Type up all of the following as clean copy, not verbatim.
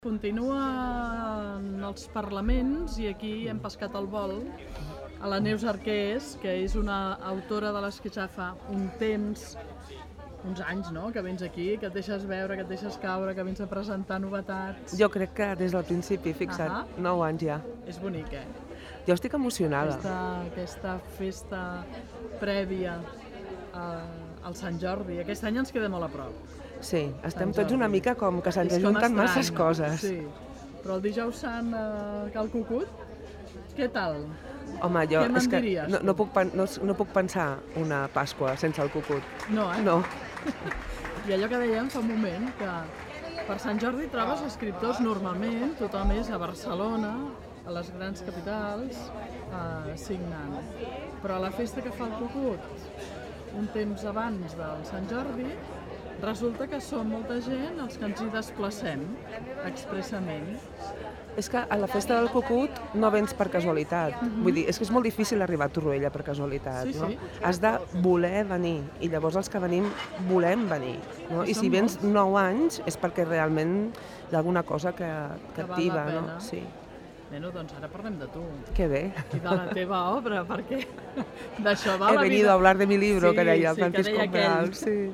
Continuen els parlaments i aquí hem pescat el vol a la Neus Arqués, que és una autora de les que ja fa un temps, uns anys, no?, que vens aquí, que et deixes veure, que et deixes caure, que vens a presentar novetats. Jo crec que des del principi, fixa't, 9 anys ja. És bonic, eh? Jo estic emocionada. Aquesta festa prèvia al Sant Jordi. Aquest any ens queda molt a prop. Sí, estem tots una mica com que se'ns ajunten masses coses. Sí, però el dijous sant Cal Cucut, què tal? Home, jo és que no puc pensar una Pasqua sense el cucut. No, eh? No. I allò que dèiem fa un moment, que per Sant Jordi trobes escriptors normalment, tothom és a Barcelona, a les grans capitals, signant. Però a la festa que fa el Cucut, un temps abans del Sant Jordi, resulta que som molta gent els que ens hi desplacem expressament. És que a la festa del Cucut no vens per casualitat. Vull dir, és que és molt difícil arribar a Torroella per casualitat, no? Has de voler venir, i llavors els que venim volem venir, no? I si vens 9 anys és perquè realment hi ha alguna cosa que activa, no? Sí. Bueno, doncs ara parlem de tu. Que bé. I de la teva obra, perquè d'això va la vida. He venido a hablar de mi libro, que deia Francisco Peral. Sí.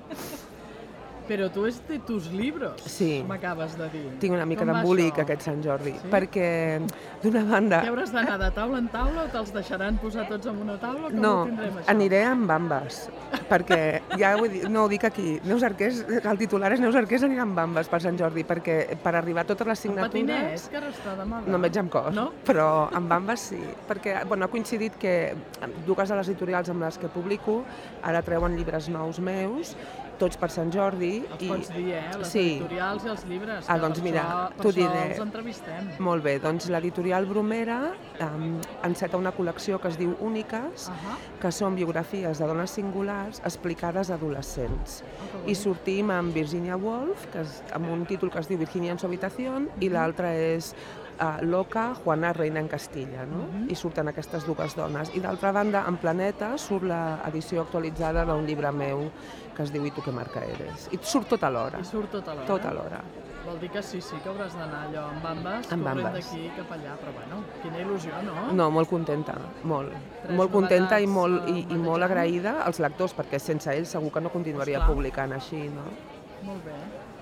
Però tu és de tus libros, sí. M'acabes de dir. Tinc una mica d'embolic aquest Sant Jordi, perquè d'una banda... Què hauràs d'anar de taula en taula o te'ls deixaran posar tots en una taula? Com no, ho tindrem, això? Aniré amb bambes, perquè ja ho dic aquí, Neus Arqués, el titular és Neus Arqués anirà amb bambes per Sant Jordi, perquè per arribar a totes les signatures... El patinès, que ara està de moda. No em veig amb cos, no? Però amb bambes sí, perquè ha coincidit que dues de les editorials amb les que publico ara treuen llibres nous meus, tots per Sant Jordi. Els pots dir, les editorials i els llibres, que doncs mira, per això els entrevistem. Molt bé, doncs l'editorial Bromera enceta una col·lecció que es diu Úniques, que són biografies de dones singulars explicades a adolescents. I sortim amb Virginia Woolf, amb un títol que es diu Virginia en su habitación, i l'altre és Loca, Juana, reina en Castilla, no? I surten aquestes dues dones. I d'altra banda, en Planeta, surt l'edició actualitzada d'un llibre meu que es diu I tu què marca eres. I surt tot alhora. I surt tot alhora. Tot alhora. Vol dir que sí que hauràs d'anar allò amb bambes, corrent d'aquí cap allà, però bueno, quina il·lusió, no? No, molt contenta, molt. Molt contenta i molt agraïda als lectors, perquè sense ells segur que no continuaria publicant així, no? Molt bé.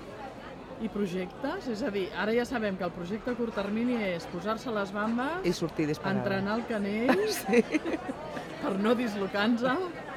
I projectes? És a dir, ara ja sabem que el projecte a curt termini és posar-se les bambes, i sortir disparada, entrenar el canell, sí. Per no dislocar-nos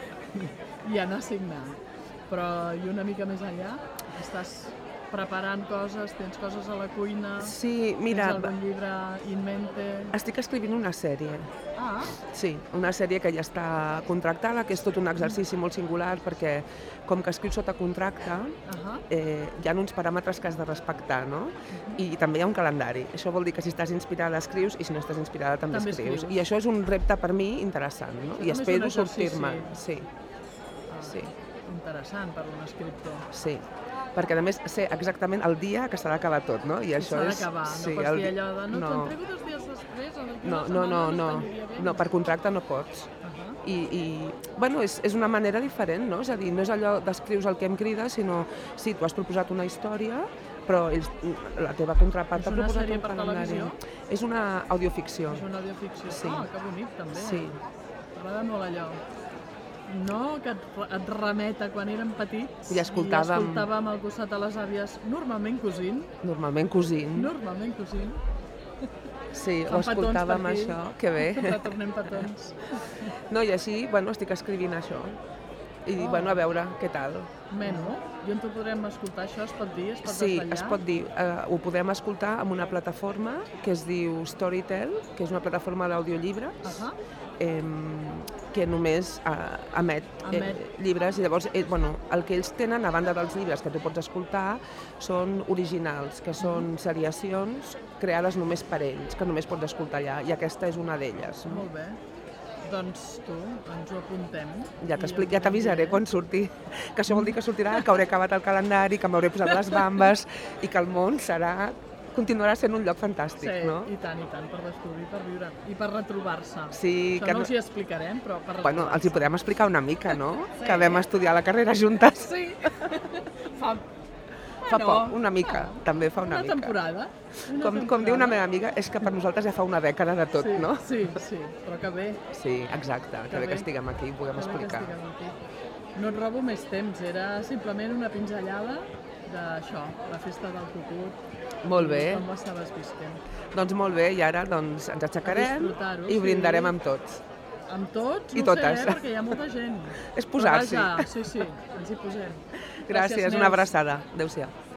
i anar a signar. Però i una mica més enllà? Estàs preparant coses, tens coses a la cuina, sí, mira, tens algun llibre in mente? Estic escrivint una sèrie. Ah? Sí, una sèrie que ja està contractada, que és tot un exercici molt singular, perquè com que escrius sota contracte, hi ha uns paràmetres que has de respectar, no? I també hi ha un calendari. Això vol dir que si estàs inspirada escrius i si no estàs inspirada també escrius. I això és un repte per mi interessant, no? I espero sortir-me. Sí. Interessant per un escriptor. Sí. Perquè a més sé exactament el dia que s'ha d'acabar tot, no? I això és... S'ha d'acabar, no pots dir allò de no t'entrego 2 dies després o d'aquí una setmana no, per contracte no pots. I bueno, és una manera diferent, no? És a dir, no és allò d'escrius el que em crida, sinó sí, tu has proposat una història, però la teva contrapart ha proposat un calendari. És una audioficció. És una audioficció. Sí. Que bonic, també. Sí. M'agrada molt allò. No, que et remet a quan érem petits i escoltàvem al costat de les àvies, normalment cosint. Normalment cosint. Sí, ho escoltàvem això, que bé. Retornem petons. No, i així, bueno, estic escrivint això. I, bueno, a veure què tal. Bueno, i on ho podrem escoltar, això? Es pot dir? Es pot desvetllar? Sí, es pot dir. Ho podem escoltar en una plataforma que es diu Storytel, que és una plataforma d'audiollibres, que només emet llibres, i llavors el que ells tenen a banda dels llibres que tu pots escoltar són originals, que són seriacions creades només per ells, que només pots escoltar allà, i aquesta és una d'elles. Molt bé, doncs tu, ens ho apuntem. Ja t'avisaré quan surti, que això vol dir que sortirà, que hauré acabat el calendari, que m'hauré posat les bambes i que el món continuarà sent un lloc fantàstic, no? Sí, i tant, per descobrir, per viure i per retrobar-se. Sí, això no us hi explicarem, però per retrobar-se. Bueno, els hi podem explicar una mica, no? Sí. Que vam estudiar la carrera juntes. Sí. Fa poc, una mica, també fa una mica. Una temporada. Com diu una meva amiga, és que per nosaltres ja fa una dècada de tot, no? Sí, però que bé. Sí, exacte, que bé que estiguem aquí i puguem explicar. No et robo més temps, era simplement una pinzellada d'això, la festa del cucut. Molt bé. Com ho estaves visquent. Doncs molt bé, i ara ens aixecarem i brindarem amb tots. Amb tots? I totes. Perquè hi ha molta gent. És posar-s'hi. Sí, ens hi posem. Gràcies, una abraçada. Adéu-siau.